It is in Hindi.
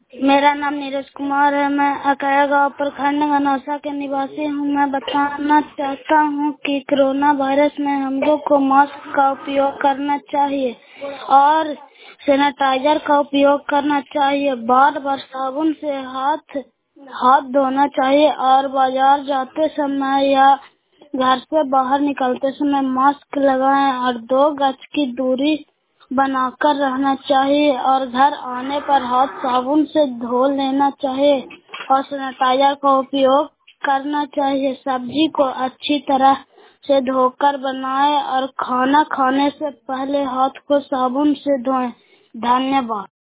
मेरा नाम नीरज कुमार है। मैं अकाया गांव प्रखंड गनौसा के निवासी हूँ। मैं बताना चाहता हूँ कि कोरोना वायरस में हम लोग को मास्क का उपयोग करना चाहिए और सैनिटाइजर का उपयोग करना चाहिए। बार बार साबुन से हाथ धोना चाहिए और बाजार जाते समय या घर से बाहर निकलते समय मास्क लगाएं और 2 गज की दूरी बनाकर रहना चाहिए और घर आने पर हाथ साबुन से धो लेना चाहिए और सैनिटाइजर का उपयोग करना चाहिए। सब्जी को अच्छी तरह से धोकर बनाएं और खाना खाने से पहले हाथ को साबुन से धोएं। धन्यवाद।